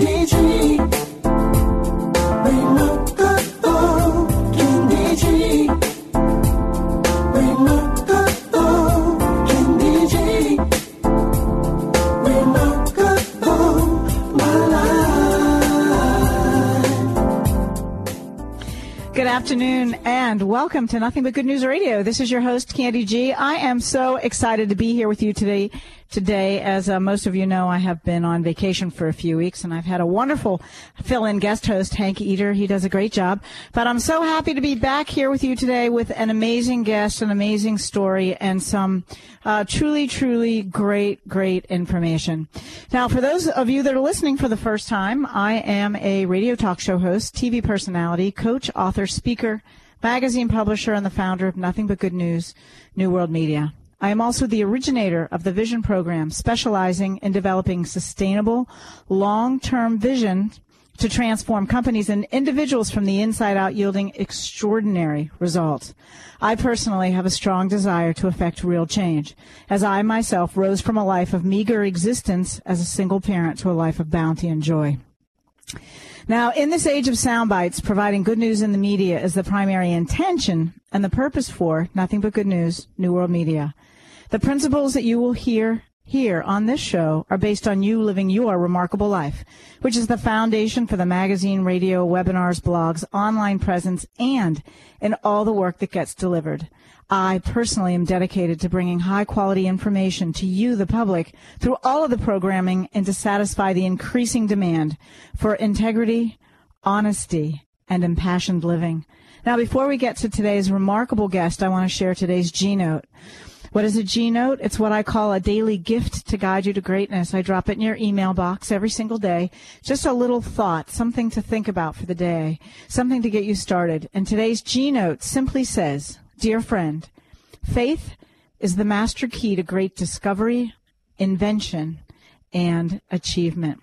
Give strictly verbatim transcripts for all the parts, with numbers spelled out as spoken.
Candy G. We look good for Candy G. We look good for Candy G. We look good for my life. Good afternoon and welcome to Nothing But Good News Radio. This is your host, Candy G. I am so excited to be here with you today. Today, as uh, most of you know, I have been on vacation for a few weeks, and I've had a wonderful fill-in guest host, Hank Eater. He does a great job. But I'm so happy to be back here with you today with an amazing guest, an amazing story, and some uh, truly, truly great, great information. Now, for those of you that are listening for the first time, I am a radio talk show host, T V personality, coach, author, speaker, magazine publisher, and the founder of Nothing But Good News, New World Media. I am also the originator of the Vision Program, specializing in developing sustainable, long-term vision to transform companies and individuals from the inside out, yielding extraordinary results. I personally have a strong desire to effect real change, as I myself rose from a life of meager existence as a single parent to a life of bounty and joy. Now, in this age of sound bites, providing good news in the media is the primary intention and the purpose for Nothing But Good News, New World Media. The principles that you will hear here on this show are based on you living your remarkable life, which is the foundation for the magazine, radio, webinars, blogs, online presence, and in all the work that gets delivered. I personally am dedicated to bringing high-quality information to you, the public, through all of the programming and to satisfy the increasing demand for integrity, honesty, and impassioned living. Now, before we get to today's remarkable guest, I want to share today's G-Note. What is a G-Note? It's what I call a daily gift to guide you to greatness. I drop it in your email box every single day. Just a little thought, something to think about for the day, something to get you started. And today's G-Note simply says, Dear friend, faith is the master key to great discovery, invention, and achievement.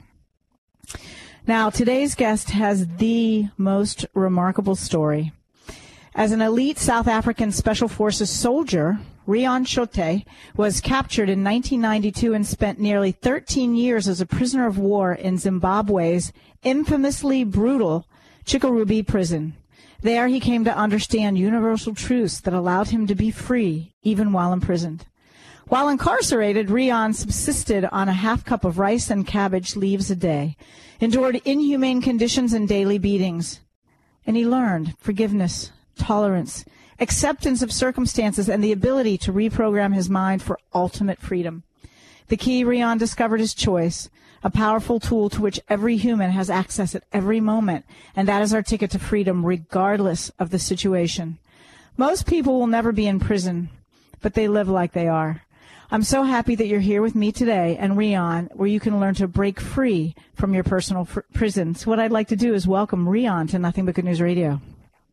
Now, today's guest has the most remarkable story. As an elite South African Special Forces soldier, Riaan Chote was captured in nineteen ninety-two and spent nearly thirteen years as a prisoner of war in Zimbabwe's infamously brutal Chikurubi prison. There he came to understand universal truths that allowed him to be free even while imprisoned. While incarcerated, Riaan subsisted on a half cup of rice and cabbage leaves a day, endured inhumane conditions and daily beatings, and he learned forgiveness, tolerance, acceptance of circumstances, and the ability to reprogram his mind for ultimate freedom. The key Riaan discovered is choice, a powerful tool to which every human has access at every moment, and that is our ticket to freedom regardless of the situation. Most people will never be in prison, but they live like they are. I'm so happy that you're here with me today and Riaan, where you can learn to break free from your personal fr- prison. So what I'd like to do is welcome Riaan to Nothing But Good News Radio.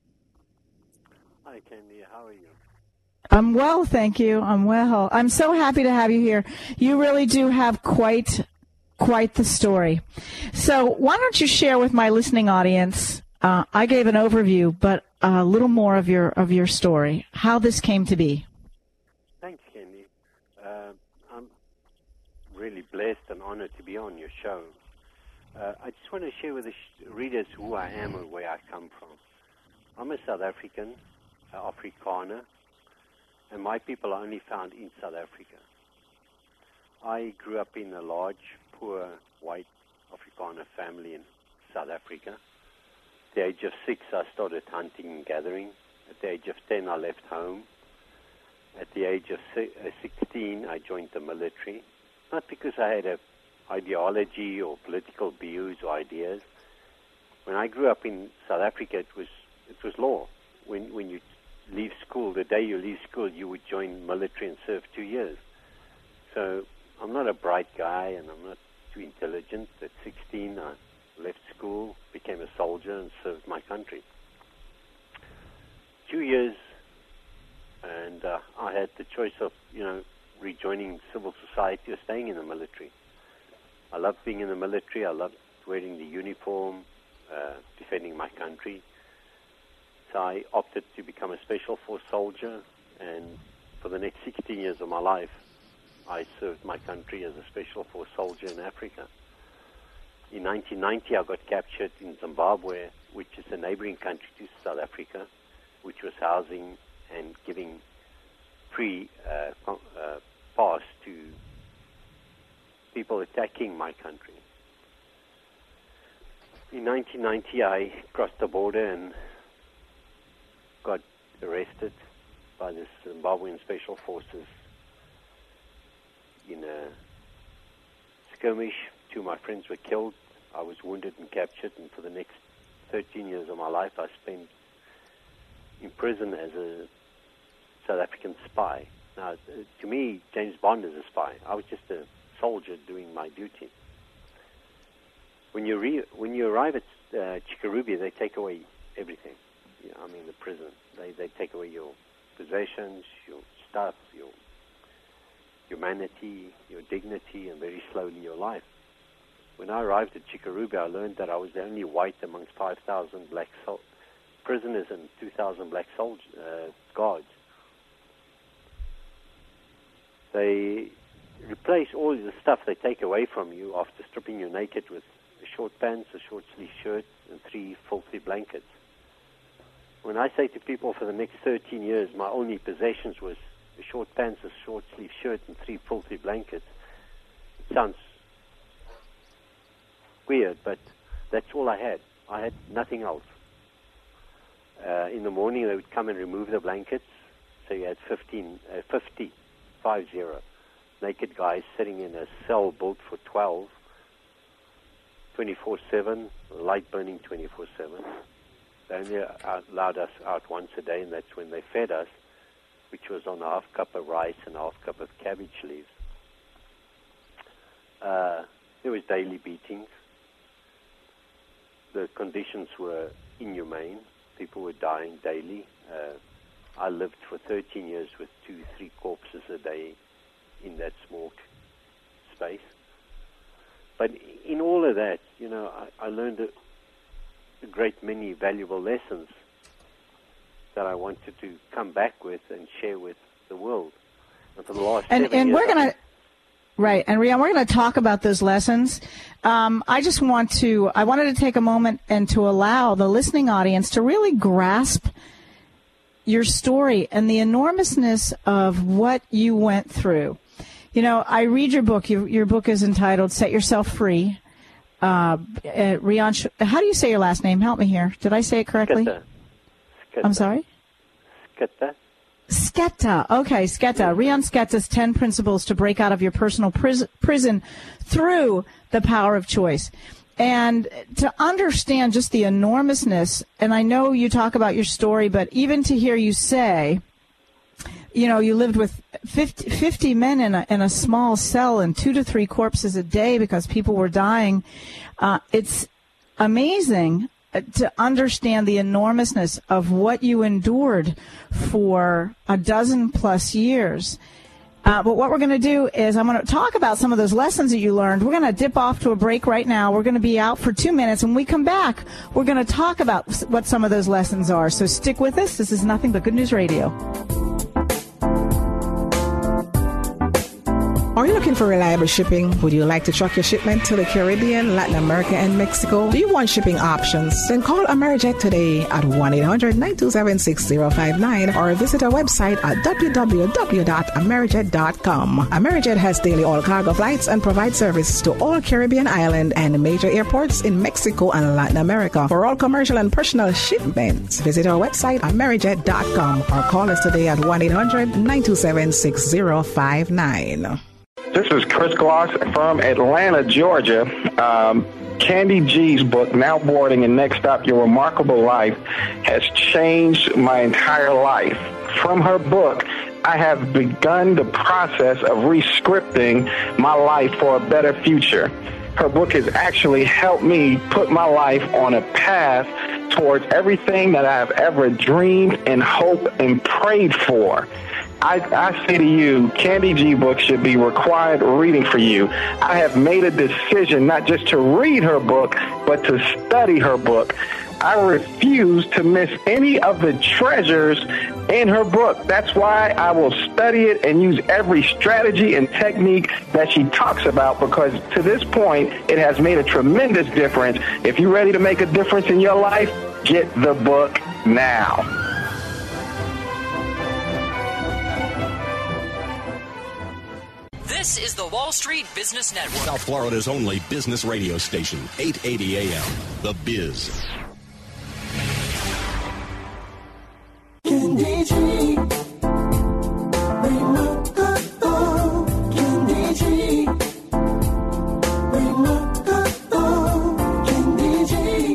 Hi, Candy. How are you? I'm well, thank you. I'm well. I'm so happy to have you here. You really do have quite, quite the story. So why don't you share with my listening audience? Uh, I gave an overview, but a little more of your of your story, how this came to be. Thanks, Candy. Uh, I'm really blessed and honored to be on your show. Uh, I just want to share with the sh- readers who I am and where I come from. I'm a South African, uh, Afrikaner, and my people are only found in South Africa. I grew up in a large, poor, white Afrikaner family in South Africa. At the age of six, I started hunting and gathering. At the age of ten, I left home. At the age of sixteen, I joined the military, not because I had an ideology or political views or ideas. When I grew up in South Africa, it was it was law. When when you leave school, the day you leave school, you would join military and serve two years. So I'm not a bright guy, and I'm not too intelligent. At sixteen, I left school, became a soldier, and served my country. Two years, and uh, I had the choice of, you know, rejoining civil society or staying in the military. I loved being in the military. I loved wearing the uniform, uh, defending my country. So I opted to become a Special Force soldier, and for the next sixteen years of my life, I served my country as a Special Force soldier in Africa. in nineteen ninety, I got captured in Zimbabwe, which is a neighboring country to South Africa, which was housing and giving free uh, uh, pass to people attacking my country. In nineteen ninety, I crossed the border and got arrested by the Zimbabwean Special Forces in a skirmish. Two of my friends were killed. I was wounded and captured, and for the next thirteen years of my life, I spent in prison as a South African spy. Now, to me, James Bond is a spy. I was just a soldier doing my duty. When you re- when you arrive at uh, Chikurubi, they take away everything. You know, I mean, the prison. They they take away your possessions, your stuff, your humanity, your dignity, and very slowly your life. When I arrived at Chikurubi, I learned that I was the only white amongst five thousand black sol- prisoners and two thousand black soldiers, uh, guards. They replace all the stuff they take away from you after stripping you naked with short pants, a short sleeve shirt, and three filthy blankets. When I say to people for the next thirteen years, my only possessions was a short pants, a short sleeve shirt, and three filthy blankets, it sounds weird, but that's all I had. I had nothing else. Uh, in the morning, they would come and remove the blankets, so you had fifteen, uh, fifty, five zero, naked guys sitting in a cell built for twelve, twenty-four seven, light burning twenty-four seven. They only allowed us out once a day, and that's when they fed us, which was on a half cup of rice and a half cup of cabbage leaves. Uh, there was daily beatings. The conditions were inhumane. People were dying daily. Uh, I lived for thirteen years with two, three corpses a day in that small space. But in all of that, you know, I, I learned a, a great many valuable lessons that I wanted to come back with and share with the world. And for the last and, seven and years, we're going to... Right, and Rian, we're going to talk about those lessons. Um, I just want to, I wanted to take a moment and to allow the listening audience to really grasp your story and the enormousness of what you went through. You know, I read your book. Your, your book is entitled Set Yourself Free. Uh, uh, Rian, how do you say your last name? Help me here. Did I say it correctly? Sketa. Sketa. I'm sorry? Sketa. Sketa. Okay, Sketa. Rian Sketa's ten Principles to Break Out of Your Personal pris- Prison Through the Power of Choice. And to understand just the enormousness, and I know you talk about your story, but even to hear you say, you know, you lived with fifty, fifty men in a, in a small cell and two to three corpses a day because people were dying, uh, it's amazing to understand the enormousness of what you endured for a dozen plus years. Uh, but what we're going to do is I'm going to talk about some of those lessons that you learned. We're going to dip off to a break right now. We're going to be out for two minutes. When we come back, we're going to talk about what some of those lessons are. So stick with us. This is Nothing But Good News Radio. Are you looking for reliable shipping? Would you like to truck your shipment to the Caribbean, Latin America, and Mexico? Do you want shipping options? Then call Amerijet today at one eight hundred nine two seven six zero five nine or visit our website at w w w dot amerijet dot com. Amerijet has daily all cargo flights and provides service to all Caribbean island and major airports in Mexico and Latin America. For all commercial and personal shipments, visit our website amerijet dot com or call us today at one eight hundred nine two seven six zero five nine. This is Chris Gloss from Atlanta, Georgia. Um, Candy G's book, Now Boarding and Next Stop, Your Remarkable Life, has changed my entire life. From her book, I have begun the process of re-scripting my life for a better future. Her book has actually helped me put my life on a path towards everything that I have ever dreamed and hoped and prayed for. I, I say to you, Candy G books should be required reading for you. I have made a decision not just to read her book, but to study her book. I refuse to miss any of the treasures in her book. That's why I will study it and use every strategy and technique that she talks about, because to this point, it has made a tremendous difference. If you're ready to make a difference in your life, get the book now. This is the Wall Street Business Network, South Florida's only business radio station, eight eighty A M, The Biz. Kenny G. Remote control. Kenny G. Remote control. Kenny G.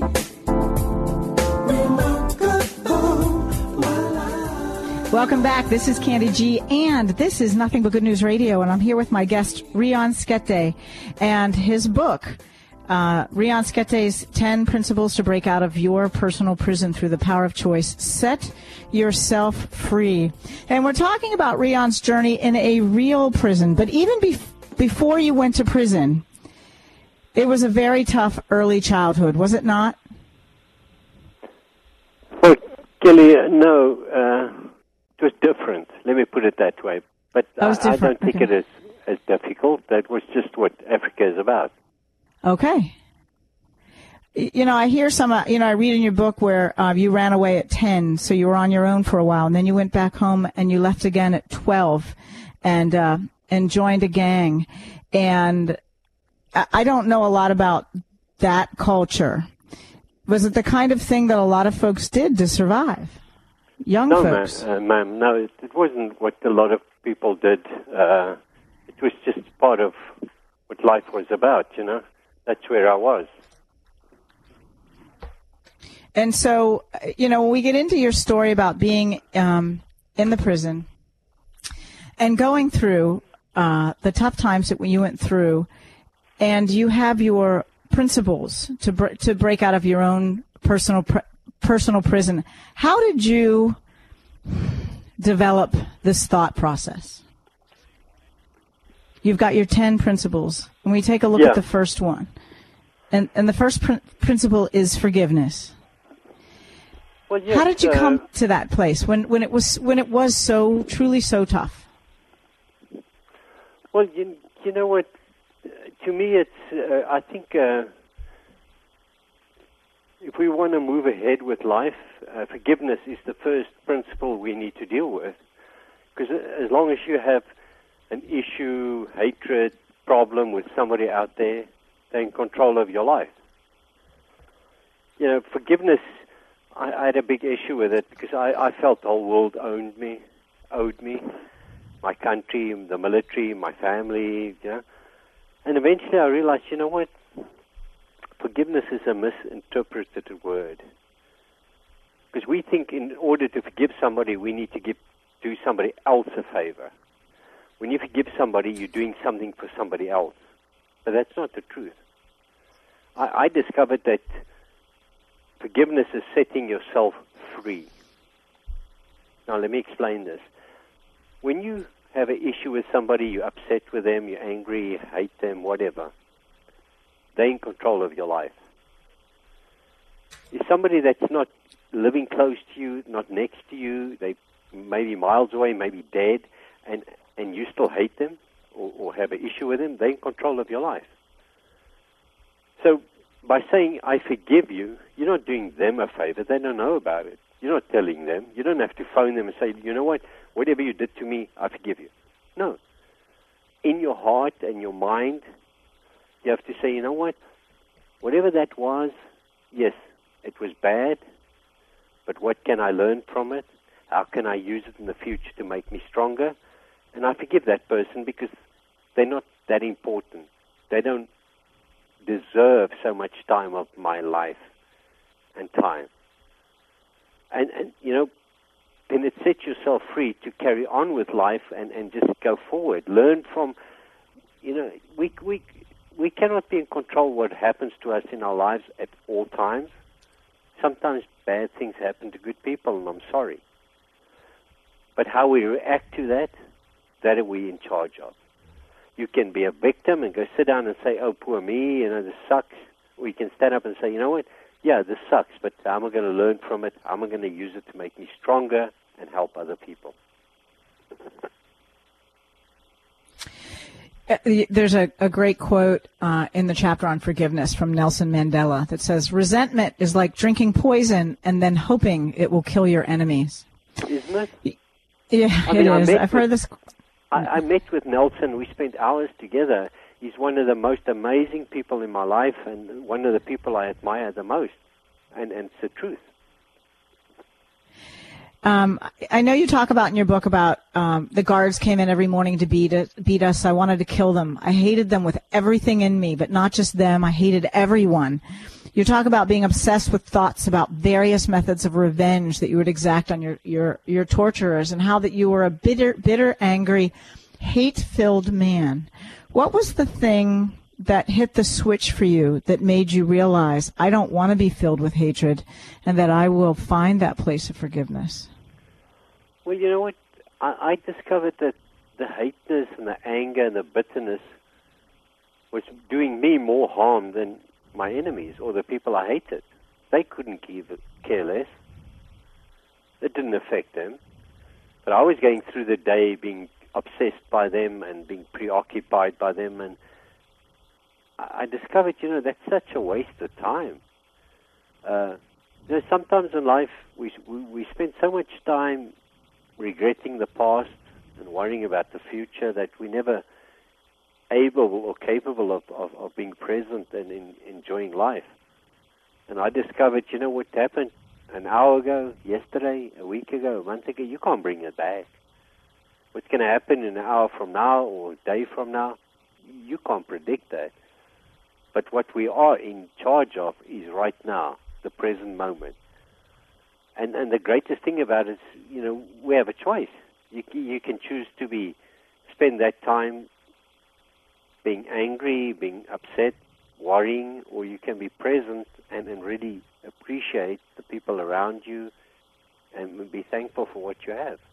Remote control. My life. Welcome back. This is Candy G, and this is Nothing But Good News Radio, and I'm here with my guest, Rion Skete, and his book, uh, Rion Skete's ten Principles to Break Out of Your Personal Prison Through the Power of Choice. Set yourself free. And we're talking about Rion's journey in a real prison, but even be- before you went to prison, it was a very tough early childhood, was it not? Well, Kelly, uh, no, uh, it was different. Let me put it that way. But That was I, I different. don't think Okay. it is as difficult. That was just what Africa is about. Okay. Y- You know, I hear some, uh, you know, I read in your book where uh, you ran away at ten, so you were on your own for a while, and then you went back home and you left again at twelve and, uh, and joined a gang. And I I don't know a lot about that culture. Was it the kind of thing that a lot of folks did to survive? Young No, folks. ma'am, uh, ma'am, no, it, it wasn't what a lot of people did. Uh, it was just part of what life was about, you know. That's where I was. And so, uh, you know, when we get into your story about being um, in the prison and going through uh, the tough times that you went through, and you have your principles to br- to break out of your own personal pr- personal prison. How did you develop this thought process? You've got your ten principles, and we take a look Yeah. at the first one. And and the first pr- principle is forgiveness. Well, yes, How did you uh, come to that place when, when it was when it was so truly so tough? Well, you, you know what? Uh, To me, it's. Uh, I think uh, if we want to move ahead with life, uh, forgiveness is the first principle we need to deal with. Because as long as you have an issue, hatred, problem with somebody out there, they're in control of your life. You know, forgiveness. I, I had a big issue with it because I, I felt the whole world owned me, owed me, my country, the military, my family, you know. And eventually I realized, you know what? Forgiveness is a misinterpreted word. Because we think in order to forgive somebody, we need to give, do somebody else a favor. When you forgive somebody, you're doing something for somebody else. But that's not the truth. I, I discovered that forgiveness is setting yourself free. Now, let me explain this. When you have an issue with somebody, you're upset with them, you're angry, you hate them, whatever, they're in control of your life. If somebody that's not living close to you, not next to you, they maybe miles away, maybe dead, and, and you still hate them or, or have an issue with them, they're in control of your life. So by saying, I forgive you, you're not doing them a favor. They don't know about it. You're not telling them. You don't have to phone them and say, you know what, whatever you did to me, I forgive you. No. In your heart and your mind, you have to say, you know what, whatever that was, yes, it was bad, but what can I learn from it? How can I use it in the future to make me stronger? And I forgive that person because they're not that important. They don't deserve so much time of my life and time. And, and you know, then it sets yourself free to carry on with life and, and just go forward. Learn from, you know, we, we, we cannot be in control of what happens to us in our lives at all times. Sometimes bad things happen to good people, and I'm sorry. But how we react to that, that are we in charge of. You can be a victim and go sit down and say, oh, poor me, you know, this sucks. Or you can stand up and say, you know what, yeah, this sucks, but how am I going to learn from it? How am I going to use it to make me stronger and help other people? Uh, There's a, a great quote uh, in the chapter on forgiveness from Nelson Mandela that says, resentment is like drinking poison and then hoping it will kill your enemies. Isn't it? Yeah, I mean, it I is. met I've with- heard this. I, I met with Nelson. We spent hours together. He's one of the most amazing people in my life and one of the people I admire the most. And, and it's the truth. Um, I know you talk about in your book about um, the guards came in every morning to beat us, beat us. I wanted to kill them. I hated them with everything in me, but not just them. I hated everyone. You talk about being obsessed with thoughts about various methods of revenge that you would exact on your, your, your torturers, and how that you were a bitter, bitter, angry, hate-filled man. What was the thing that hit the switch for you that made you realize, I don't want to be filled with hatred, and that I will find that place of forgiveness? Well, you know what? I, I discovered that the hateness and the anger and the bitterness was doing me more harm than my enemies or the people I hated. They couldn't give, care less. It didn't affect them. But I was going through the day being obsessed by them and being preoccupied by them, and I discovered, you know, that's such a waste of time. Uh, you know, sometimes in life we, we we spend so much time regretting the past and worrying about the future that we never able or capable of, of, of being present and in, enjoying life. And I discovered, you know, what happened an hour ago, yesterday, a week ago, a month ago, you can't bring it back. What's going to happen in an hour from now or a day from now, you can't predict that. But what we are in charge of is right now, the present moment. And and the greatest thing about it is, you know, we have a choice. You you can choose to be spend that time being angry, being upset, worrying, or you can be present and, and really appreciate the people around you and be thankful for what you have.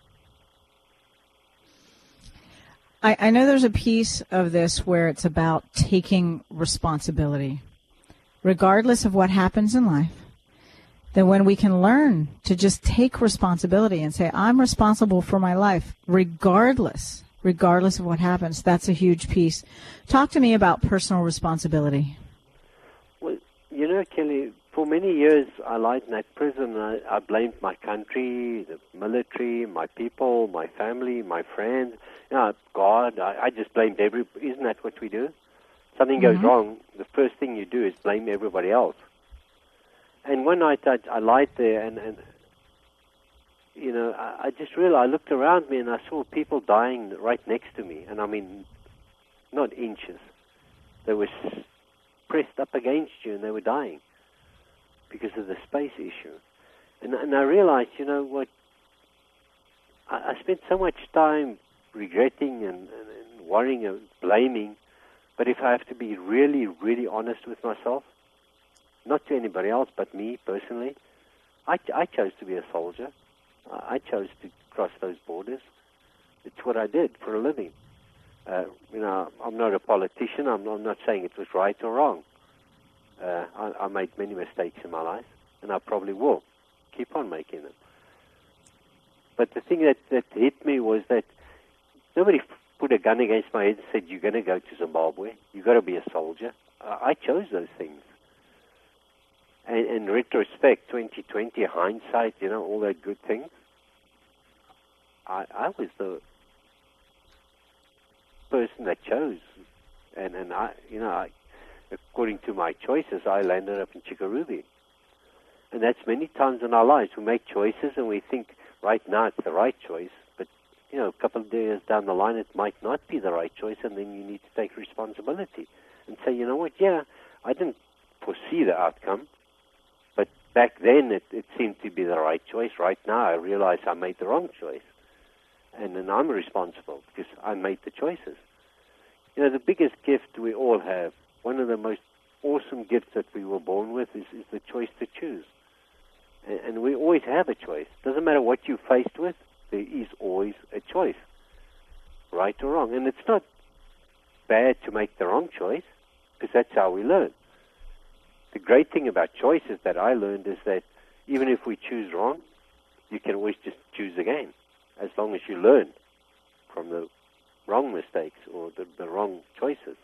I, I know there's a piece of this where it's about taking responsibility, regardless of what happens in life. That when we can learn to just take responsibility and say, I'm responsible for my life, regardless, regardless of what happens, that's a huge piece. Talk to me about personal responsibility. Well, you know, Kelly, for many years I lied in that prison. I, I blamed my country, the military, my people, my family, my friends, you know, God. I, I just blamed every. Isn't that what we do? Something goes Mm-hmm. wrong, the first thing you do is blame everybody else. And one night I, I lied there, and, and you know, I, I just realized, I looked around me and I saw people dying right next to me, and I mean, not inches. They were s- pressed up against you, and they were dying because of the space issue. And, and I realized, you know what, I, I spent so much time regretting and, and, and worrying and blaming, but if I have to be really, really honest with myself, not to anybody else but me personally, I, I chose to be a soldier. I chose to cross those borders. It's what I did for a living. Uh, you know, I'm not a politician. I'm, I'm not saying it was right or wrong. Uh, I, I made many mistakes in my life, and I probably will keep on making them. But the thing that, that hit me was that nobody put a gun against my head and said, you're going to go to Zimbabwe. You've got to be a soldier. I, I chose those things. And in retrospect, twenty twenty, hindsight, you know, all that good things, I, I was the person that chose. And, and I, you know, I, according to my choices, I landed up in Chickarubi. And that's many times in our lives. We make choices and we think right now it's the right choice. But, you know, a couple of years down the line, it might not be the right choice. And then you need to take responsibility and say, you know what, yeah, I didn't foresee the outcome. But back then, it, it seemed to be the right choice. Right now, I realize I made the wrong choice. And then I'm responsible because I made the choices. You know, the biggest gift we all have, one of the most awesome gifts that we were born with is, is the choice to choose. And, and we always have a choice. Doesn't matter what you're faced with, there is always a choice, right or wrong. And it's not bad to make the wrong choice because that's how we learn. the great thing about choices that I learned is that even if we choose wrong, you can always just choose again, as long as you learn from the wrong mistakes or the, the wrong choices.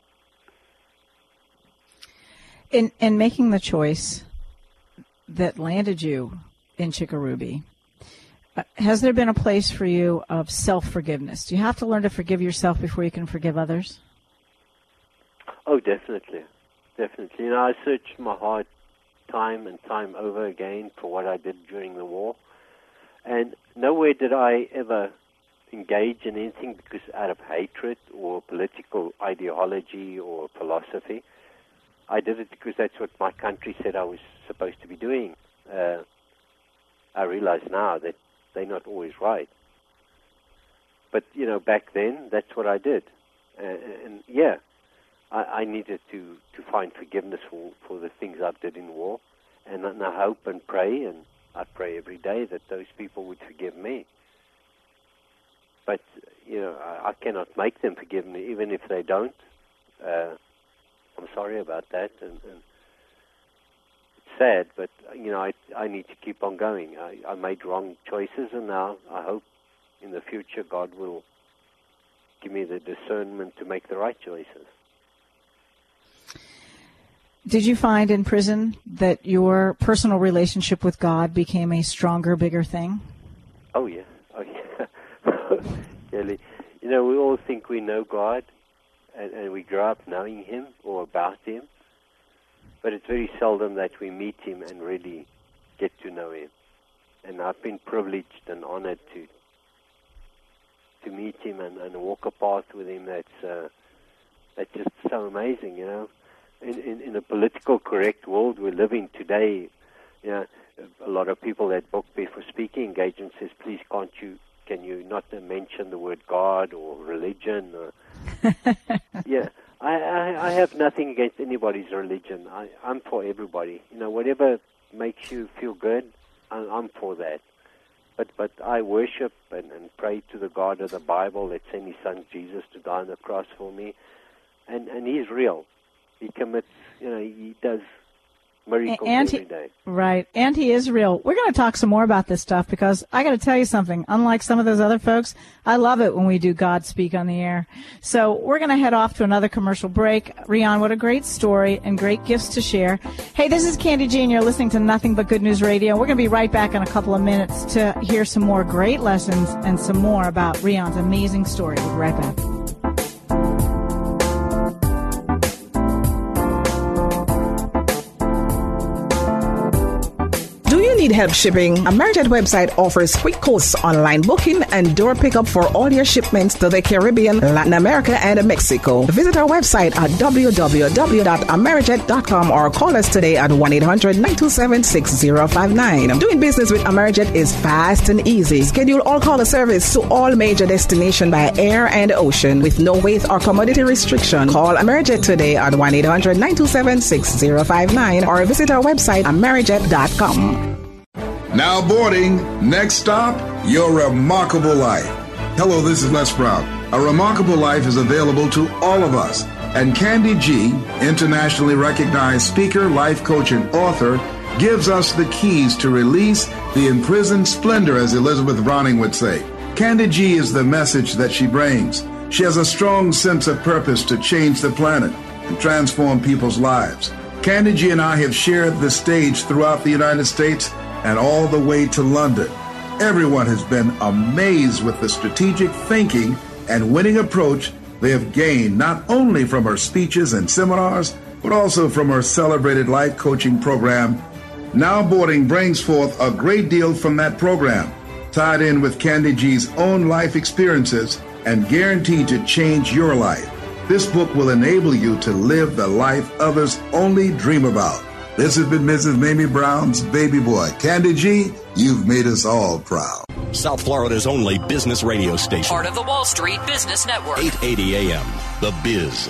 In in making the choice that landed you in Chickaruby, uh, has there been a place for you of self-forgiveness? Do you have to learn to forgive yourself before you can forgive others? Oh, definitely. Definitely. You know, I searched my heart time and time over again for what I did during the war. And nowhere did I ever engage in anything because out of hatred or political ideology or philosophy. I did it because that's what my country said I was supposed to be doing. Uh, I realize now that they're not always right. But, you know, back then, that's what I did. Uh, and, yeah, I, I needed to, to find forgiveness for, for the things I did in war. And, and I hope and pray, and I pray every day that those people would forgive me. But, you know, I, I cannot make them forgive me, even if they don't. Uh, I'm sorry about that, and, and it's sad, but, you know, I, I need to keep on going. I, I made wrong choices, and now I hope in the future God will give me the discernment to make the right choices. Did you find in prison that your personal relationship with God became a stronger, bigger thing? Oh, yeah. Oh, yeah. Really. You know, we all think we know God, and, and we grow up knowing Him or about Him, but it's very seldom that we meet Him and really get to know Him. And I've been privileged and honored to to meet Him and, and walk a path with Him that's uh, that's just so amazing, you know. In, in, in a political correct world we live in today, you know, a lot of people that book me for speaking engagements says, please can't you, can you not mention the word God or religion? Or, yeah, I, I, I have nothing against anybody's religion. I, I'm for everybody. You know, whatever makes you feel good, I'm, I'm for that. But but I worship and, and pray to the God of the Bible that sent His Son Jesus to die on the cross for me, and and He's real. He commits, you know, He does miracles and every he, day. Right, and He is real. We're going to talk some more about this stuff because I got to tell you something. Unlike some of those other folks, I love it when we do God Speak on the air. So we're going to head off to another commercial break. Rion, what a great story and great gifts to share. Hey, this is Candy G, and you're listening to Nothing But Good News Radio. We're going to be right back in a couple of minutes to hear some more great lessons and some more about Rion's amazing story. We'll be right back. Need help shipping? Amerijet website offers quick coast online booking and door pickup for all your shipments to the Caribbean, Latin America, and Mexico. Visit our website at w w w dot amerijet dot com or call us today at one eight hundred nine two seven six zero five nine. Doing business with Amerijet is fast and easy. Schedule all caller service to all major destinations by air and ocean with no weight or commodity restriction. Call Amerijet today at one eight hundred nine two seven six zero five nine or visit our website amerijet dot com. Now boarding. Next stop, Your Remarkable Life. Hello, this is Les Brown. A Remarkable Life is available to all of us. And Candy G, internationally recognized speaker, life coach, and author, gives us the keys to release the imprisoned splendor, as Elizabeth Browning would say. Candy G is the message that she brings. She has a strong sense of purpose to change the planet and transform people's lives. Candy G and I have shared the stage throughout the United States and all the way to London. Everyone has been amazed with the strategic thinking and winning approach they have gained not only from her speeches and seminars, but also from her celebrated life coaching program. Now Boarding brings forth a great deal from that program, tied in with Candy G's own life experiences and guaranteed to change your life. This book will enable you to live the life others only dream about. This has been Missus Mamie Brown's baby boy. Candy G, you've made us all proud. South Florida's only business radio station. Part of the Wall Street Business Network. eight eighty A M, The Biz.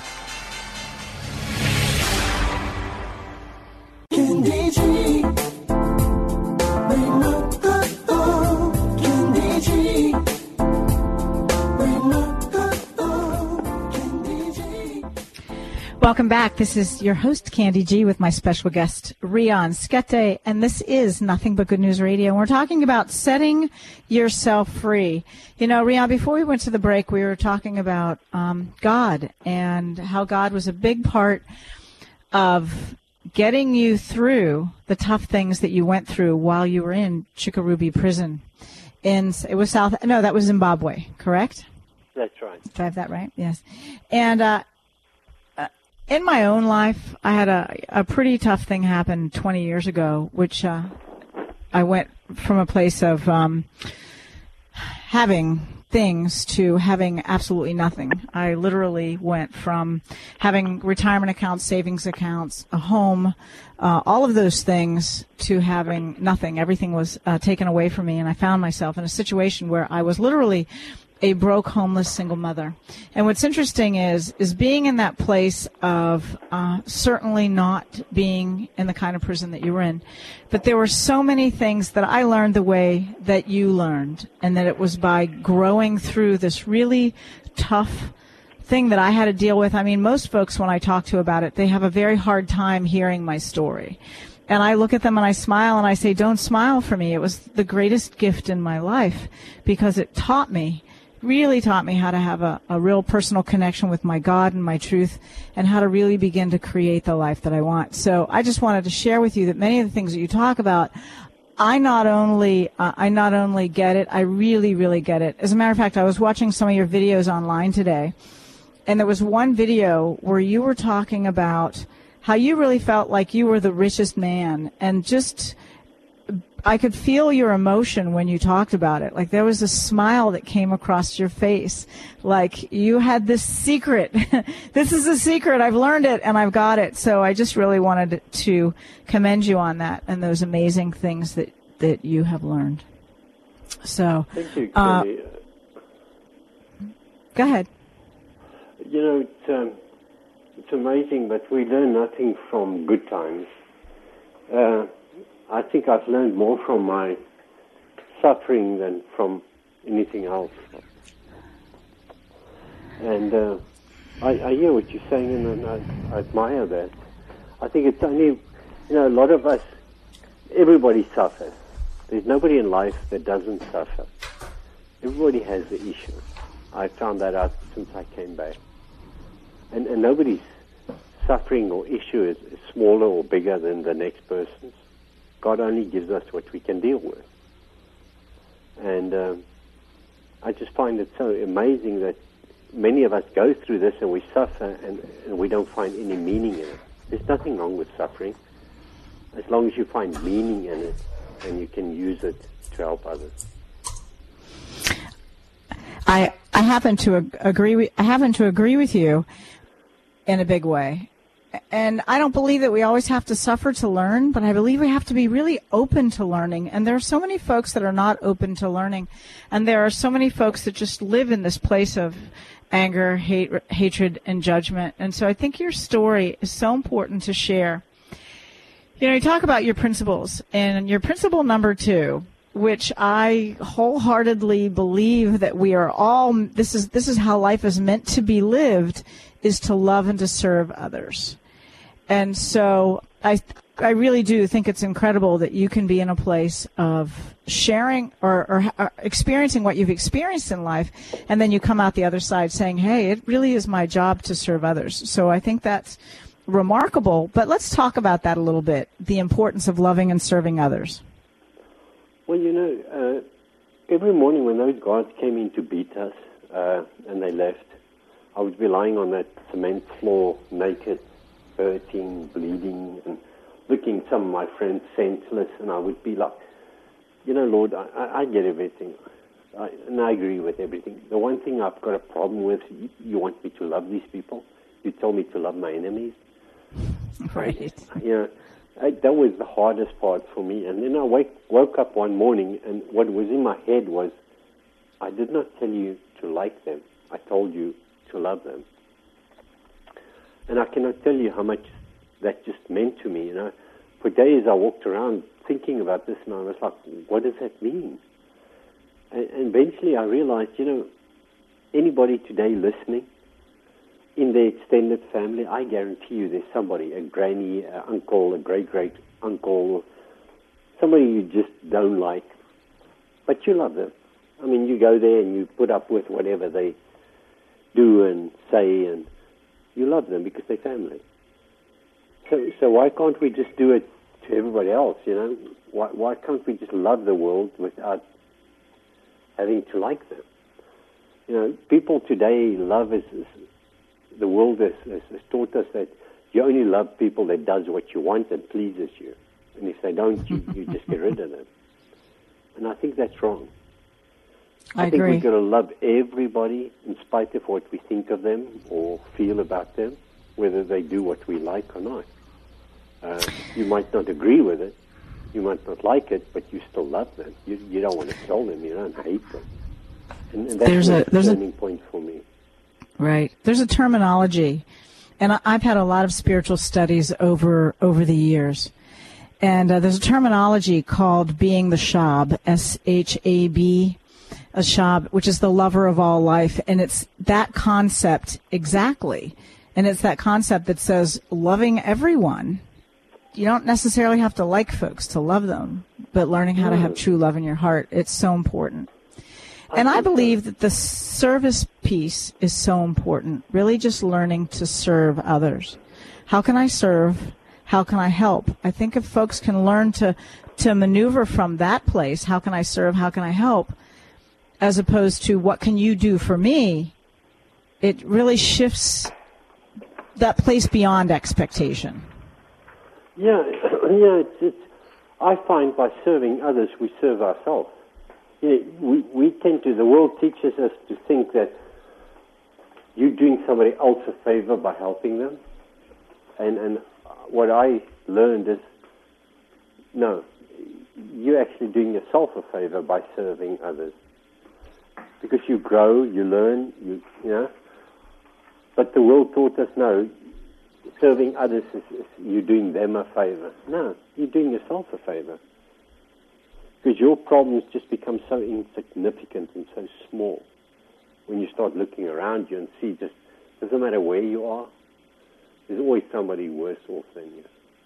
Candy G. Bring up the oh, Candy G. Bring up the oh, Candy G. Welcome back. This is your host, Candy G, with my special guest, Rion Skete, and this is Nothing But Good News Radio. We're talking about setting yourself free. You know, Rion, before we went to the break, we were talking about um, God and how God was a big part of getting you through the tough things that you went through while you were in Chikurubi prison. In it was South, no, that was Zimbabwe, correct? That's right. Did I have that right? Yes. And uh, in my own life, I had a, a pretty tough thing happen twenty years ago, which uh, I went from a place of um, having things to having absolutely nothing. I literally went from having retirement accounts, savings accounts, a home, uh, all of those things, to having nothing. Everything was uh, taken away from me, and I found myself in a situation where I was literally a broke, homeless, single mother. And what's interesting is is being in that place of uh, certainly not being in the kind of prison that you were in. But there were so many things that I learned the way that you learned, and that it was by growing through this really tough thing that I had to deal with. I mean, most folks, when I talk to about it, they have a very hard time hearing my story. And I look at them and I smile and I say, don't smile for me. It was the greatest gift in my life, because it taught me really taught me how to have a, a real personal connection with my God and my truth, and how to really begin to create the life that I want. So I just wanted to share with you that many of the things that you talk about, I not only uh, I not only get it, I really, really get it. As a matter of fact, I was watching some of your videos online today, and there was one video where you were talking about how you really felt like you were the richest man, and just I could feel your emotion when you talked about it. Like there was a smile that came across your face. Like you had this secret. This is a secret. I've learned it and I've got it. So I just really wanted to commend you on that and those amazing things that, that you have learned. So, thank you, uh, Kelly. Go ahead. You know, it's, um, it's amazing, but we learn nothing from good times. Uh, I think I've learned more from my suffering than from anything else. And uh, I, I hear what you're saying, and I, I admire that. I think it's only, you know, a lot of us, everybody suffers. There's nobody in life that doesn't suffer. Everybody has the issue. I found that out since I came back. And, and nobody's suffering or issue is, is smaller or bigger than the next person's. God only gives us what we can deal with. And um, I just find it so amazing that many of us go through this and we suffer and, and we don't find any meaning in it. There's nothing wrong with suffering, as long as you find meaning in it and you can use it to help others. I I happen to ag- agree with, I happen to agree with you in a big way. And I don't believe that we always have to suffer to learn, but I believe we have to be really open to learning. And there are so many folks that are not open to learning. And there are so many folks that just live in this place of anger, hate, hatred, and judgment. And so I think your story is so important to share. You know, you talk about your principles, and your principle number two, which I wholeheartedly believe that we are all, this is, this is how life is meant to be lived, is to love and to serve others. And so I I really do think it's incredible that you can be in a place of sharing or, or, or experiencing what you've experienced in life, and then you come out the other side saying, hey, it really is my job to serve others. So I think that's remarkable. But let's talk about that a little bit, the importance of loving and serving others. Well, you know, uh, every morning when those guards came in to beat us uh, and they left, I would be lying on that cement floor, naked, hurting, bleeding, and looking at some of my friends senseless, and I would be like, you know, Lord, I, I get everything, I, and I agree with everything. The one thing I've got a problem with, you, you want me to love these people? You told me to love my enemies. Right. You know, I, that was the hardest part for me. And then I wake, woke up one morning, and what was in my head was, I did not tell you to like them. I told you to love them. And I cannot tell you how much that just meant to me. You know, for days I walked around thinking about this, and I was like, what does that mean? And, and eventually I realized, you know, anybody today listening, in the extended family, I guarantee you there's somebody, a granny, an uncle, a great-great-uncle, somebody you just don't like, but you love them. I mean, you go there and you put up with whatever they do and say, and you love them because they're family. So, so why can't we just do it to everybody else, you know? Why, why can't we just love the world without having to like them? You know, people today love is, is the world has, has, has taught us that you only love people that does what you want and pleases you. And if they don't, you, you just get rid of them. And I think that's wrong. I, I think agree. we've got to love everybody in spite of what we think of them or feel about them, whether they do what we like or not. Uh, you might not agree with it, you might not like it, but you still love them. You, you don't want to kill them, you don't hate them. And, and that's There's a- the there's a- turning point for me. Right. There's a terminology, and I- I've had a lot of spiritual studies over over the years. And uh, there's a terminology called being the Shab, S H A B, a Shab, which is the lover of all life. And it's that concept exactly. And it's that concept that says loving everyone. You don't necessarily have to like folks to love them, but learning how to have true love in your heart, it's so important. And I believe that the service piece is so important, really just learning to serve others. How can I serve? How can I help? I think if folks can learn to, to maneuver from that place, how can I serve, how can I help, as opposed to what can you do for me, it really shifts that place beyond expectation. Yeah, yeah. It's, it's, I find by serving others, we serve ourselves. You know, we, we tend to, the world teaches us to think that you're doing somebody else a favor by helping them. And, and what I learned is, no, you're actually doing yourself a favor by serving others. Because you grow, you learn, you, you know. But the world taught us, no, serving others is, is you're doing them a favor. No, you're doing yourself a favor. Because your problems just become so insignificant and so small when you start looking around you and see just, doesn't matter where you are, there's always somebody worse off than you.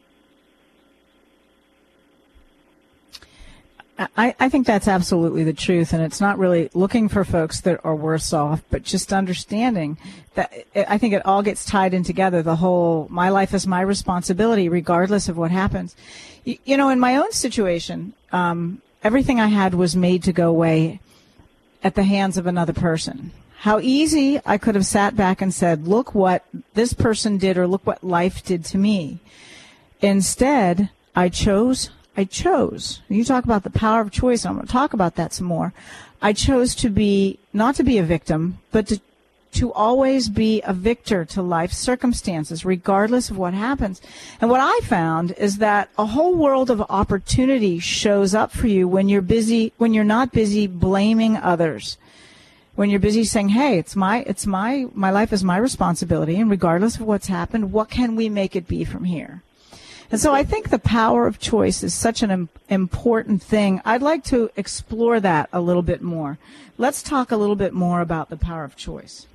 I, I think that's absolutely the truth, and it's not really looking for folks that are worse off, but just understanding that it, I think it all gets tied in together, the whole my life is my responsibility regardless of what happens. You, you know, in my own situation, um, everything I had was made to go away at the hands of another person. How easy I could have sat back and said, look what this person did or look what life did to me. Instead, I chose I chose. You talk about the power of choice. I'm going to talk about that some more. I chose to be, not to be a victim, but to, to always be a victor to life's circumstances, regardless of what happens. And what I found is that a whole world of opportunity shows up for you when you're busy, when you're not busy blaming others. When you're busy saying, hey, it's my, it's my, my life is my responsibility, and regardless of what's happened, what can we make it be from here? And so I think the power of choice is such an im- important thing. I'd like to explore that a little bit more. Let's talk a little bit more about the power of choice.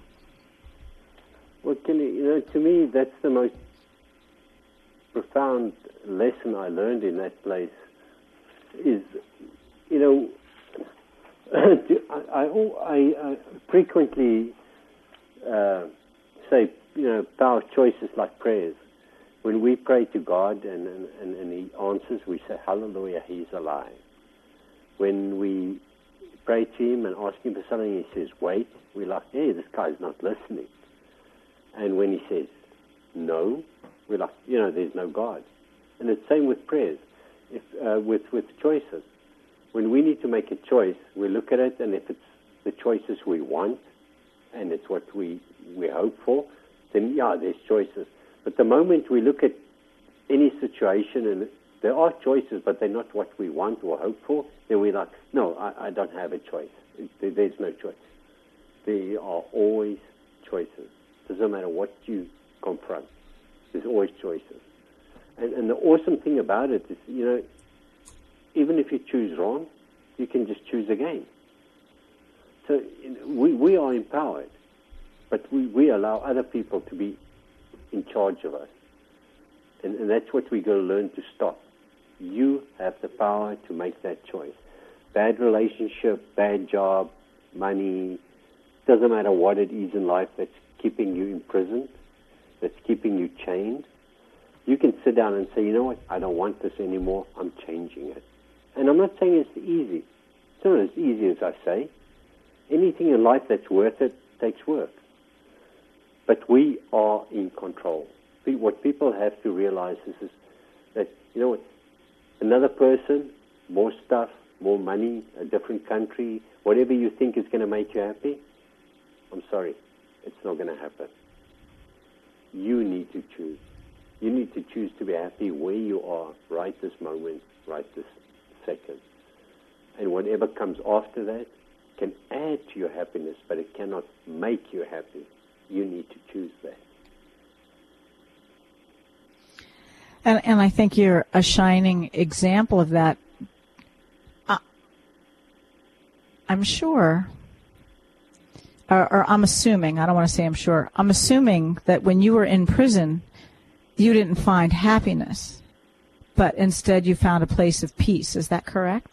Well, Kelly, you know, to me, that's the most profound lesson I learned in that place is, you know, I, I, I, I frequently uh, say, you know, power of choice is like prayers. When we pray to God and, and, and He answers, we say, hallelujah, He's alive. When we pray to Him and ask Him for something, He says, wait, we're like, hey, this guy's not listening. And when He says, no, we're like, you know, there's no God. And it's the same with prayers, if, uh, with, with choices. When we need to make a choice, we look at it, and if it's the choices we want, and it's what we, we hope for, then, yeah, there's choices. But the moment we look at any situation and there are choices, but they're not what we want or hope for, then we're like, no, I, I don't have a choice. It, there's no choice. There are always choices. Doesn't matter what you confront. There's always choices. And, and the awesome thing about it is, you know, even if you choose wrong, you can just choose again. So we, we are empowered. But we, we allow other people to be in charge of us. And, and that's what we're going to learn to stop. You have the power to make that choice. Bad relationship, bad job, money, doesn't matter what it is in life that's keeping you imprisoned, that's keeping you chained. You can sit down and say, you know what, I don't want this anymore, I'm changing it. And I'm not saying it's easy. It's not as easy as I say. Anything in life that's worth it takes work. But we are in control. What people have to realize is, is that, you know what, another person, more stuff, more money, a different country, whatever you think is going to make you happy, I'm sorry, it's not going to happen. You need to choose. You need to choose to be happy where you are right this moment, right this second. And whatever comes after that can add to your happiness, but it cannot make you happy. You need to choose that. And, and I think you're a shining example of that. Uh, I'm sure, or, or I'm assuming, I don't want to say I'm sure, I'm assuming that when you were in prison, you didn't find happiness, but instead you found a place of peace. Is that correct?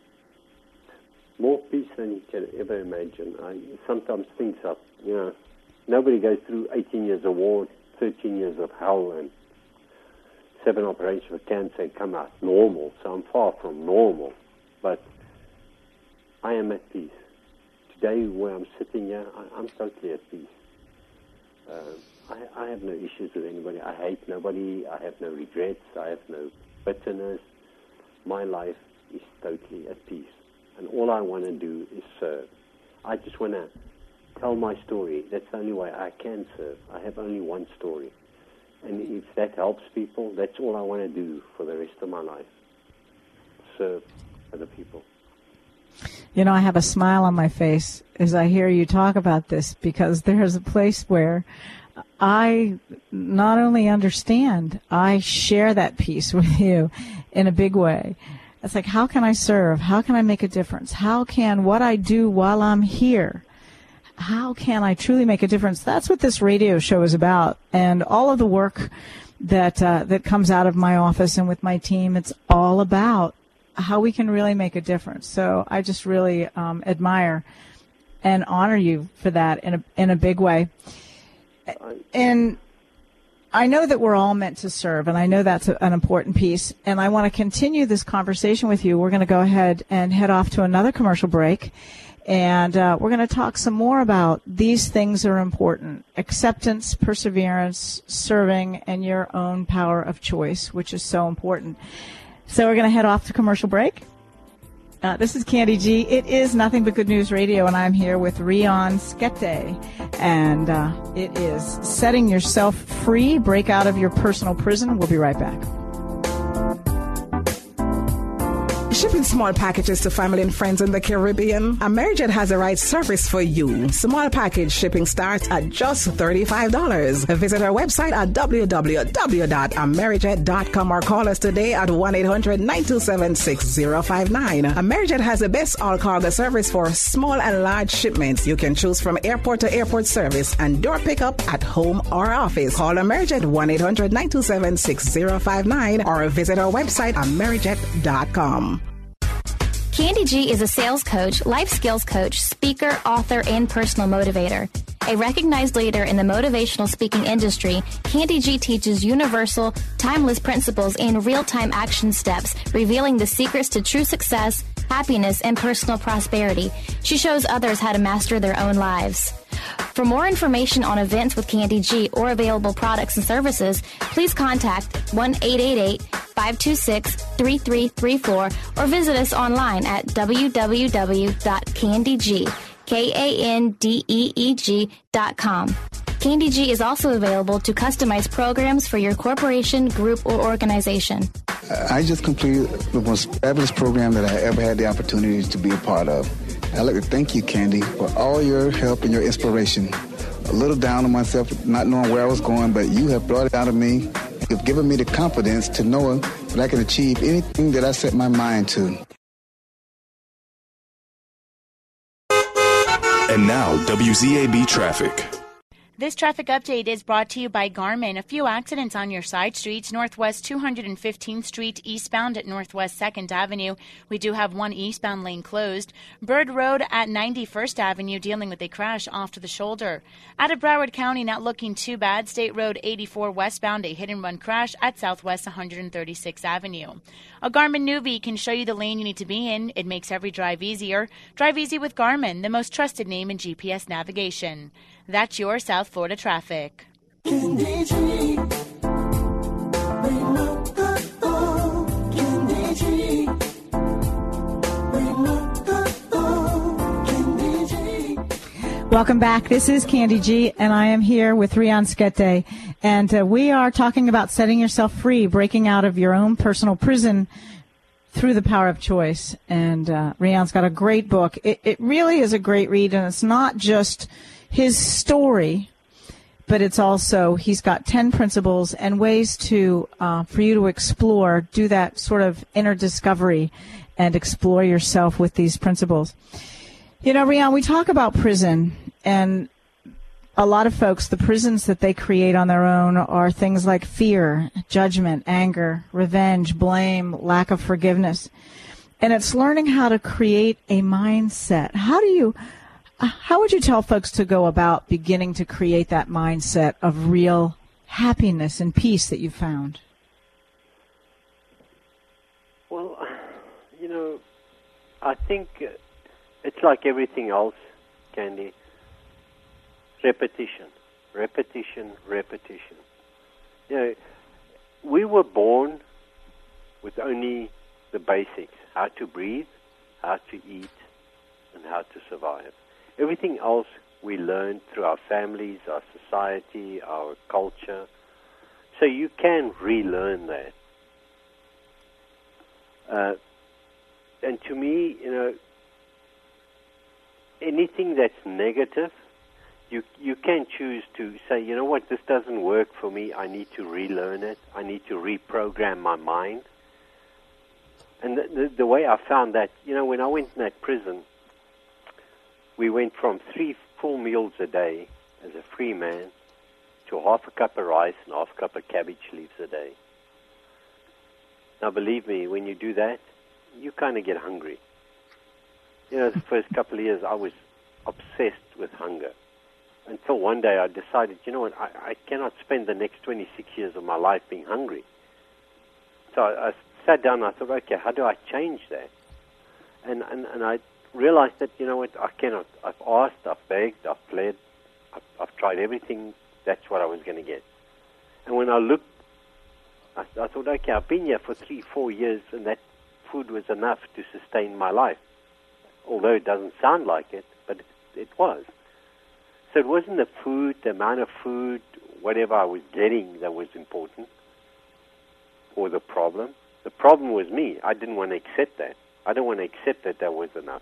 More peace than you can ever imagine. I sometimes think so. You know, nobody goes through eighteen years of war, thirteen years of hell, and seven operations for cancer and come out normal. So I'm far from normal, but I am at peace. Today, where I'm sitting here, I, I'm totally at peace. Uh, I, I have no issues with anybody. I hate nobody. I have no regrets. I have no bitterness. My life is totally at peace. And all I want to do is serve. I just want to tell my story. That's the only way I can serve. I have only one story. And if that helps people, that's all I want to do for the rest of my life. Serve other people. You know, I have a smile on my face as I hear you talk about this, because there's a place where I not only understand, I share that peace with you in a big way. It's like, how can I serve? How can I make a difference? How can what I do while I'm here, how can I truly make a difference? That's what this radio show is about. And all of the work that uh, that comes out of my office and with my team, it's all about how we can really make a difference. So I just really um, admire and honor you for that in a in a big way. And I know that we're all meant to serve, and I know that's a, an important piece. And I want to continue this conversation with you. We're going to go ahead and head off to another commercial break. And uh, we're going to talk some more about these things that are important: acceptance, perseverance, serving, and your own power of choice, which is so important. So we're going to head off to commercial break. Uh, this is Candy G. It is Nothing But Good News Radio, and I'm here with Rion Skete. And uh, it is Setting Yourself Free, Break Out of Your Personal Prison. We'll be right back. Shipping small packages to family and friends in the Caribbean? Amerijet has the right service for you. Small package shipping starts at just thirty-five dollars. Visit our website at w w w dot amerijet dot com or call us today at one eight hundred nine two seven six zero five nine. Amerijet has the best all-cargo service for small and large shipments. You can choose from airport to airport service and door pickup at home or office. Call Amerijet one eight hundred nine two seven six zero five nine or visit our website amerijet dot com. Candy G is a sales coach, life skills coach, speaker, author, and personal motivator. A recognized leader in the motivational speaking industry, Candy G teaches universal, timeless principles and real-time action steps, revealing the secrets to true success, happiness, and personal prosperity. She shows others how to master their own lives. For more information on events with Candy G or available products and services, please contact one eight eight eight, five two six, three three three four or visit us online at w w w dot candy g dot com. Candy G is also available to customize programs for your corporation, group, or organization. I just completed the most fabulous program that I ever had the opportunity to be a part of. I'd like to thank you, Candy, for all your help and your inspiration. A little down on myself, not knowing where I was going, but you have brought it out of me. You've given me the confidence to know that I can achieve anything that I set my mind to. And now, W Z A B traffic. This traffic update is brought to you by Garmin. A few accidents on your side streets. Northwest two hundred fifteenth Street eastbound at Northwest second Avenue. We do have one eastbound lane closed. Bird Road at ninety-first Avenue dealing with a crash off to the shoulder. Out of Broward County, not looking too bad. State Road eighty-four westbound, a hit-and-run crash at Southwest one hundred thirty-sixth Avenue. A Garmin Nuvie can show you the lane you need to be in. It makes every drive easier. Drive easy with Garmin, the most trusted name in G P S navigation. That's your South Florida traffic. Candy G. Bring up the oh, Candy G. Bring up the oh, Candy G. Welcome back. This is Candy G, and I am here with Rian Skete. And uh, we are talking about setting yourself free, breaking out of your own personal prison through the power of choice. And uh, Rian's got a great book. It, it really is a great read, and it's not just his story, but it's also, he's got ten principles and ways to, uh, for you to explore, do that sort of inner discovery and explore yourself with these principles. You know, Rian, we talk about prison, and a lot of folks, the prisons that they create on their own are things like fear, judgment, anger, revenge, blame, lack of forgiveness. And it's learning how to create a mindset. How do you, how would you tell folks to go about beginning to create that mindset of real happiness and peace that you found? Well, you know, I think it's like everything else, Candy. Repetition, repetition, repetition. You know, we were born with only the basics: how to breathe, how to eat, and how to survive. Everything else we learn through our families, our society, our culture. So you can relearn that. Uh, and to me, you know, anything that's negative, you you can choose to say, you know what, this doesn't work for me. I need to relearn it. I need to reprogram my mind. And the, the, the way I found that, you know, when I went in that prison, we went from three full meals a day as a free man to half a cup of rice and half a cup of cabbage leaves a day. Now, believe me, when you do that, you kind of get hungry. You know, the first couple of years, I was obsessed with hunger. Until one day I decided, you know what, I, I cannot spend the next twenty-six years of my life being hungry. So I, I sat down and I thought, okay, how do I change that? And, and, and I realized that, you know what, I cannot. I've asked, I've begged, I've pled, I've, I've tried everything. That's what I was going to get. And when I looked, I, I thought, okay, I've been here for three, four years, and that food was enough to sustain my life. Although it doesn't sound like it, but it, it was. So it wasn't the food, the amount of food, whatever I was getting that was important, or the problem. The problem was me. I didn't want to accept that. I didn't want to accept that that was enough.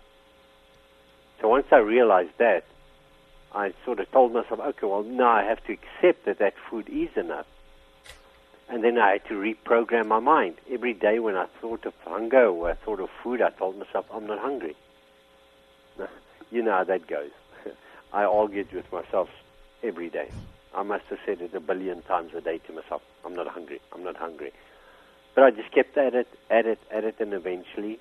So once I realized that, I sort of told myself, okay, well, now I have to accept that that food is enough. And then I had to reprogram my mind. Every day when I thought of hunger or I thought of food, I told myself, I'm not hungry. You know how that goes. I argued with myself every day. I must have said it a billion times a day to myself, I'm not hungry, I'm not hungry. But I just kept at it, at it, at it, and eventually,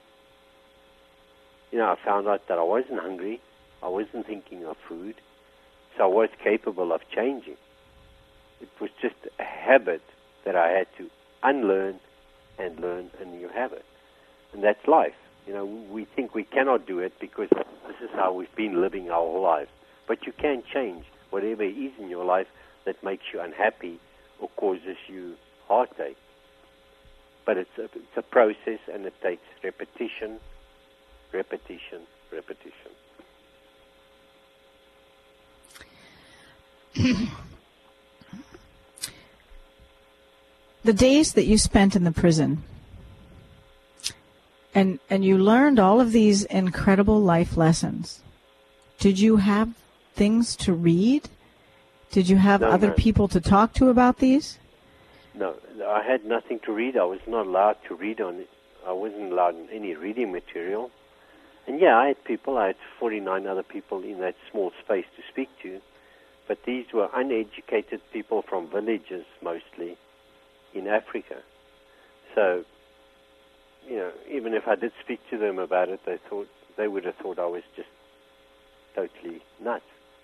you know, I found out that I wasn't hungry, I wasn't thinking of food, so I was capable of changing. It was just a habit that I had to unlearn and learn a new habit. And that's life. You know, we think we cannot do it because this is how we've been living our whole lives. But you can change whatever it is in your life that makes you unhappy or causes you heartache. But it's a, it's a process, and it takes repetition, repetition, repetition. The days that you spent in the prison, and and you learned all of these incredible life lessons, did you have things to read? Did you have no, other no. people to talk to about these? No, I had nothing to read. I was not allowed to read on it. I wasn't allowed any reading material. And yeah, I had people. I had forty-nine other people in that small space to speak to. but these were uneducated people from villages mostly in Africa. So, you know, even if I did speak to them about it, they thought they would have thought I was just totally nuts.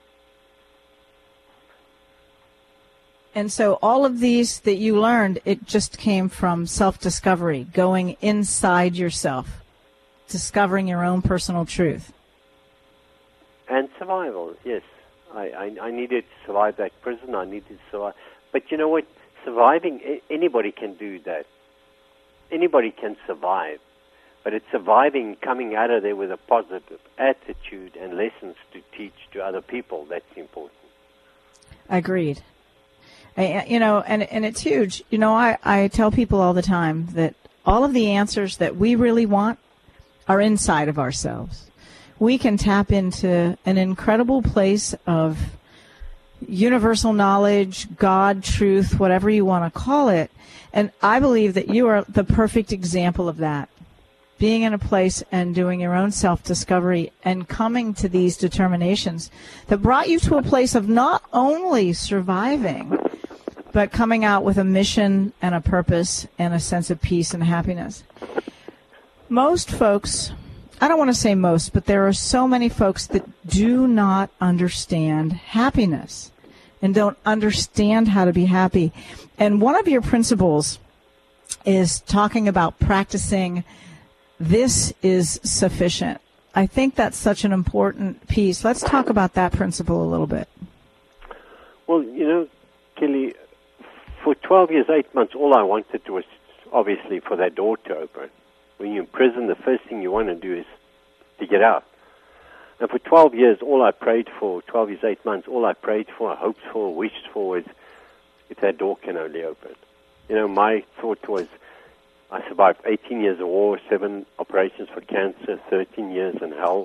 And so all of these that you learned, it just came from self-discovery, going inside yourself, discovering your own personal truth. And survival, yes. I, I, I needed to survive that prison. I needed to survive. But you know what? Surviving, anybody can do that. Anybody can survive. But it's surviving, coming out of there with a positive attitude and lessons to teach to other people. That's important. Agreed. I, you know, and and it's huge. You know, I, I tell people all the time that all of the answers that we really want are inside of ourselves. We can tap into an incredible place of universal knowledge, God, truth, whatever you want to call it. And I believe that you are the perfect example of that. Being in a place and doing your own self-discovery and coming to these determinations that brought you to a place of not only surviving, but coming out with a mission and a purpose and a sense of peace and happiness. Most folks, I don't want to say most, but there are so many folks that do not understand happiness and don't understand how to be happy. And one of your principles is talking about practicing this is sufficient. I think that's such an important piece. Let's talk about that principle a little bit. Well, you know, Kelly, for twelve years, eight months, all I wanted was obviously for that door to open. When you're in prison, the first thing you want to do is to get out. And for twelve years, all I prayed for, twelve years, eight months, all I prayed for, hoped for, wished for was if that door can only open. You know, my thought was, I survived eighteen years of war, seven operations for cancer, thirteen years in hell.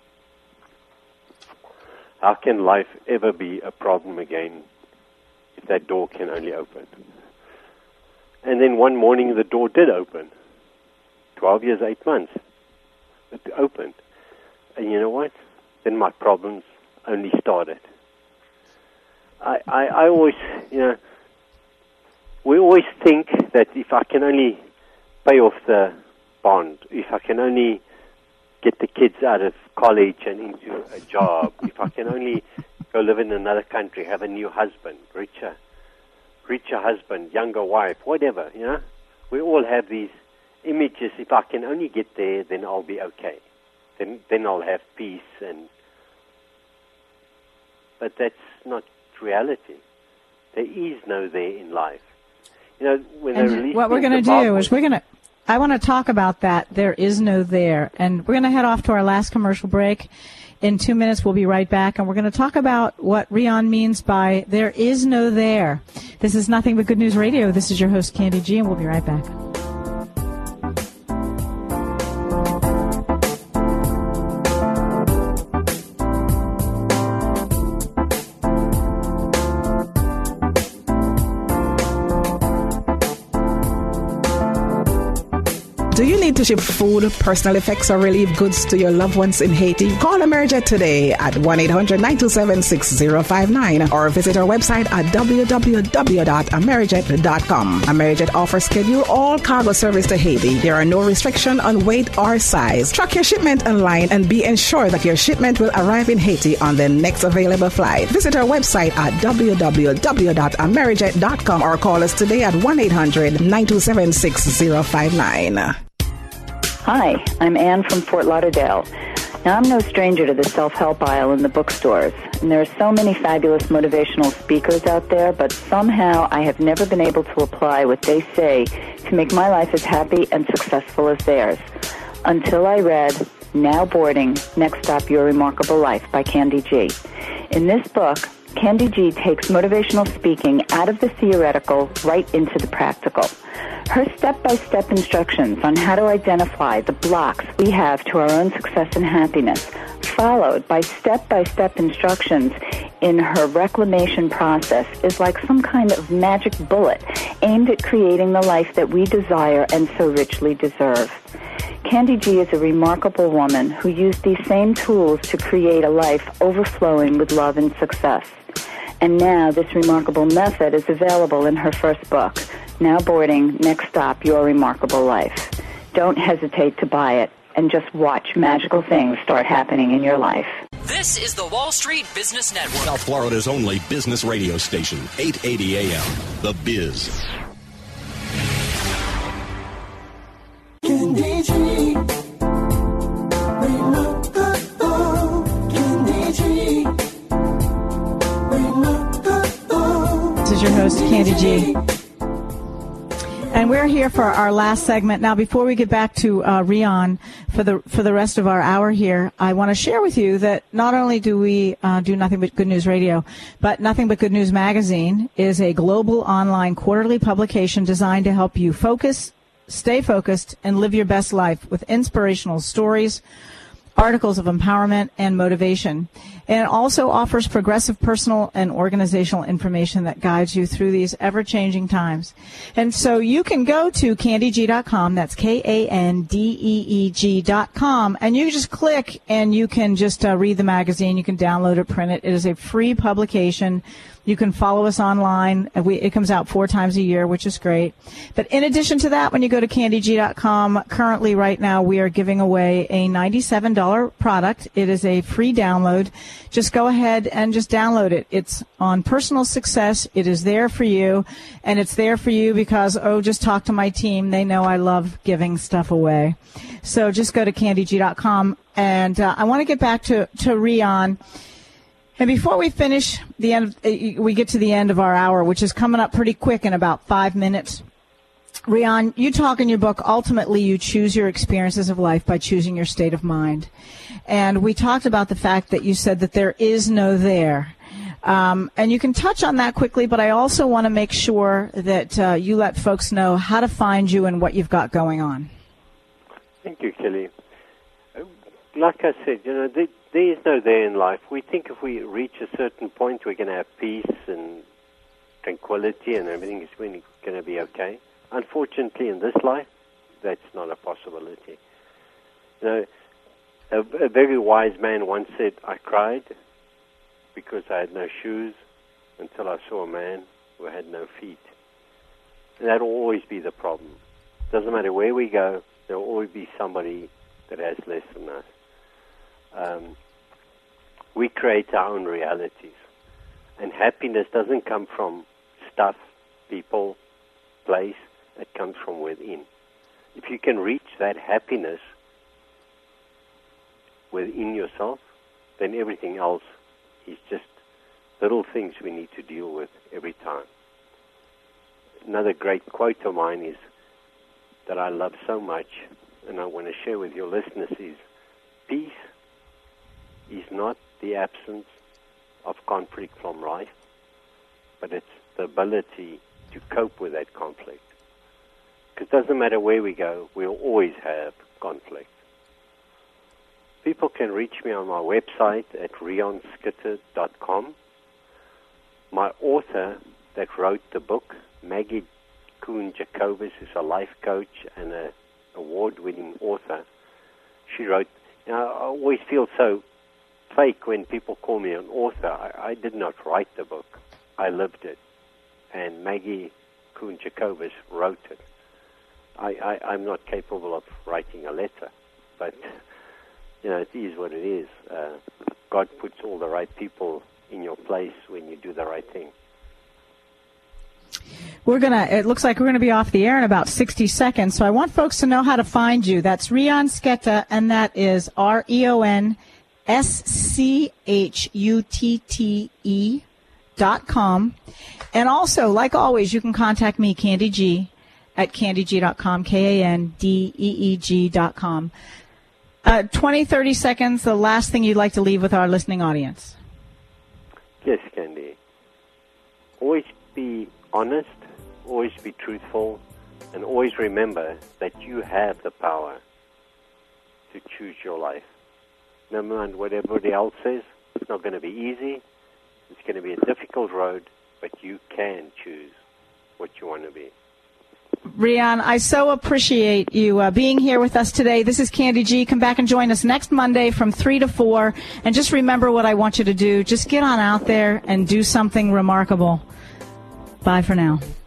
How can life ever be a problem again if that door can only open? And then one morning the door did open. twelve years, eight months. It opened. And you know what? Then my problems only started. I, I, I always, you know, we always think that if I can only pay off the bond, if I can only get the kids out of college and into a job, if I can only go live in another country, have a new husband, richer, richer husband, younger wife, whatever, you know. We all have these images. If I can only get there, then I'll be okay. Then, then I'll have peace. And but that's not reality. There is no there in life. You know, when they release what we're going to do is we're going to. I want to talk about that. There is no there, and we're going to head off to our last commercial break. In two minutes, we'll be right back, and we're going to talk about what Rion means by there is no there. This is Nothing But Good News Radio. This is your host, Candy G, and we'll be right back. Do you need to ship food, personal effects, or relief goods to your loved ones in Haiti? Call Amerijet today at one eight hundred nine two seven six zero five nine or visit our website at w w w dot amerijet dot com. Amerijet offers schedule all cargo service to Haiti. There are no restrictions on weight or size. Track your shipment online and be ensured that your shipment will arrive in Haiti on the next available flight. Visit our website at w w w dot amerijet dot com or call us today at one eight hundred nine two seven six zero five nine. Hi, I'm Ann from Fort Lauderdale. Now, I'm no stranger to the self-help aisle in the bookstores, and there are so many fabulous motivational speakers out there, but somehow I have never been able to apply what they say to make my life as happy and successful as theirs. Until I read Now Boarding, Next Stop, Your Remarkable Life by Candy G. In this book, Candy G takes motivational speaking out of the theoretical right into the practical. Her step-by-step instructions on how to identify the blocks we have to our own success and happiness, followed by step-by-step instructions in her reclamation process, is like some kind of magic bullet aimed at creating the life that we desire and so richly deserve. Candy G is a remarkable woman who used these same tools to create a life overflowing with love and success. And now this remarkable method is available in her first book, Now Boarding, Next Stop, Your Remarkable Life. Don't hesitate to buy it and just watch magical things start happening in your life. This is the Wall Street Business Network. South Florida's only business radio station, eight eighty A M, The Biz. Candy G. Remarkable. Candy G. Remarkable. This is your host, Candy G. And we're here for our last segment. Now, before we get back to uh, Rion for the for the rest of our hour here, I want to share with you that not only do we uh, do Nothing But Good News Radio, but Nothing But Good News Magazine is a global online quarterly publication designed to help you focus, stay focused, and live your best life with inspirational stories, articles of empowerment and motivation. And it also offers progressive personal and organizational information that guides you through these ever-changing times. And so you can go to candy g dot com, that's K A N D E E G dot com, and you just click and you can just uh, read the magazine. You can download it, print it. It is a free publication. You can follow us online. We, it comes out four times a year, which is great. But in addition to that, when you go to candy g dot com, currently right now we are giving away a ninety-seven dollars product. It is a free download. Just go ahead and just download it. It's on personal success. It is there for you. And it's there for you because, oh, just talk to my team. They know I love giving stuff away. So just go to candy g dot com. And uh, I want to get back to, to Rion. And before we finish the end, of, we get to the end of our hour, which is coming up pretty quick in about five minutes. Rion, you talk in your book, ultimately you choose your experiences of life by choosing your state of mind. And we talked about the fact that you said that there is no there. Um, and you can touch on that quickly, but I also want to make sure that uh, you let folks know how to find you and what you've got going on. Thank you, Kelly. Like I said, you know, there, there is no there in life. We think if we reach a certain point, we're going to have peace and tranquility and everything is going to be okay. Unfortunately, in this life, that's not a possibility. You know, a, a very wise man once said, I cried because I had no shoes until I saw a man who had no feet. And that will always be the problem. Doesn't matter where we go, there will always be somebody that has less than us. Um, we create our own realities. And happiness doesn't come from stuff, people, place. It comes from within. If you can reach that happiness within yourself, then everything else is just little things we need to deal with every time. Another great quote of mine is that I love so much, and I want to share with your listeners, is peace is not the absence of conflict from life, but it's the ability to cope with that conflict. Because it doesn't matter where we go, we'll always have conflict. People can reach me on my website at rion skitter dot com. My author that wrote the book, Maggie Kuhn Jacobus, is a life coach and an award-winning author. She wrote, you know, I always feel so fake when people call me an author. I, I did not write the book. I lived it. And Maggie Kuhn Jacobus wrote it. I, I, I'm not capable of writing a letter, but, you know, it is what it is. Uh, God puts all the right people in your place when you do the right thing. We're going to, it looks like we're going to be off the air in about sixty seconds, so I want folks to know how to find you. That's Rion Skutta, and that is R E O N S C H U T T E dot com. And also, like always, you can contact me, Candy G, at candy g dot com, K A N D E E G dot com. Uh, twenty, thirty seconds, the last thing you'd like to leave with our listening audience. Yes, Candy. Always be honest, always be truthful, and always remember that you have the power to choose your life. No matter what everybody else says, it's not going to be easy. It's going to be a difficult road, but you can choose what you want to be. Rian, I so appreciate you uh, being here with us today. This is Candy G. Come back and join us next Monday from three to four. And just remember what I want you to do. Just get on out there and do something remarkable. Bye for now.